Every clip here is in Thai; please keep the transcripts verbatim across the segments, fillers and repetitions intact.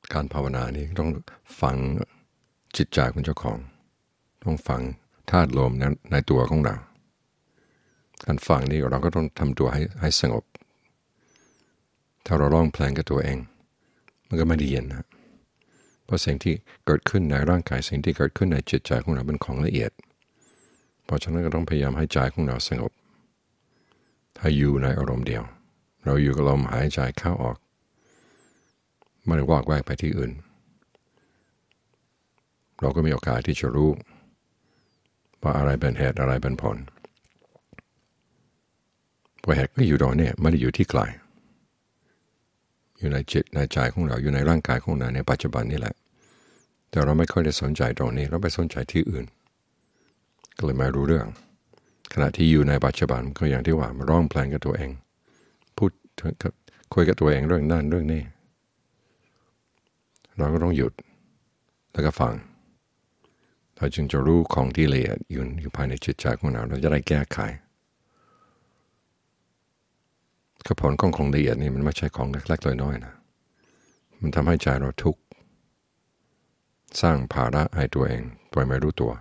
การภาวนานี้ต้องฟังจิตใจของเจ้าของต้องฟังธาตุลมในในตัวของเราการฟังนี้เราก็ต้องทำตัวให้ให้สงบถ้าเราร้องเพลงกับตัวเองมันก็ไม่ได้ยินนะเพราะสิ่งที่เกิดขึ้นในร่างกายสิ่งที่เกิดขึ้นในจิตใจของเราเป็นของละเอียดเพราะฉะนั้นก็ต้องพยายามให้ใจของเราสงบให้อยู่ในอารมณ์เดียวเราอยู่กับลมหายใจเข้าออกไม่ได้วอกแวกไปที่อื่นเราก็มีโอกาสที่จะรู้ว่าอะไรเป็นเหตุอะไรเป็นผลเพราะเหตุก็อยู่ตรงนี้ไม่ได้อยู่ที่ไกลอยู่ในจิตในใจของเราอยู่ในร่างกายของเราในปัจจุบันนี่แหละแต่เราไม่ค่อยได้สนใจตรงนี้เราไปสนใจที่อื่นก็เลยไม่รู้เรื่องขณะที่อยู่ในปัจจุบันก็อย่างที่ว่ามาร้องเพลงกับตัวเองพูดคุยกับตัวเองเรื่องนั่นเรื่องนี้เราก็ต้องหยุดแล้วก็ฟังเราจึงจะรู้ของที่ละเอียดอยู่อยู่ภายในจิตใจของเราเราจะได้แก้ไขกระผลของของละเอียดนี่มันไม่ใช่ของเล็กๆน้อยๆนะมันทำให้ใจเราทุกข์สร้างภาระให้ตัวเองโดยไม่รู้ตัว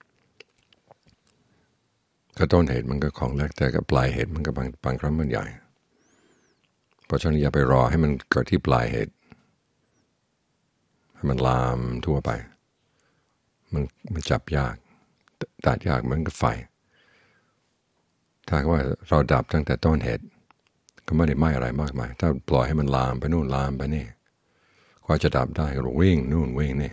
ก็ต้นเหตุมันก็ของเล็กแต่ก็ปลายเหตุมันก็บางบางครั้งมันใหญ่เพราะฉะนั้นอย่าไปรอให้มันเกิดที่ปลายเหตุให้มันลามทั่วไปมันมันจับยากตัดยากเหมือนกับไฟถ้าว่าเราดับตั้งแต่ต้นเหตุก็ไม่ได้ไหม้อะไรมากมายถ้าปล่อยให้มันลามไปนู่นลามไปนี่กว่าจะดับได้ก็วิ่งนู่นวิ่งนี่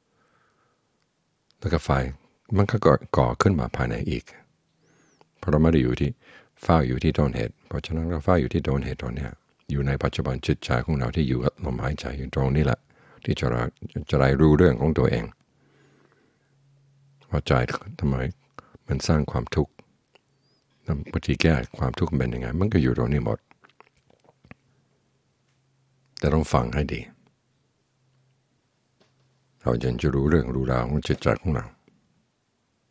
แล้วก็ไฟมันก็ก่อขึ้นมาภายในอีกเพราะเราไม่ได้อยู่ที่เฝ้าอยู่ที่ต้นเหตุเพราะฉะนั้นเราเฝ้าอยู่ที่ต้นเหตุตรงนี้อยู่ในปัจจุบันจิตใจของเราที่อยู่กับลมหายใจอยู่ตรงนี้แหละที่จะจะได้รู้เรื่องของตัวเองว่าใจทำไมมันสร้างความทุกข์วิธีแก้ความทุกข์เป็นยังไงมันก็อยู่ตรงนี้หมดแต่ต้องฟังให้ดีเราจะรู้เรื่องรู้ราวของจิตใจของเรา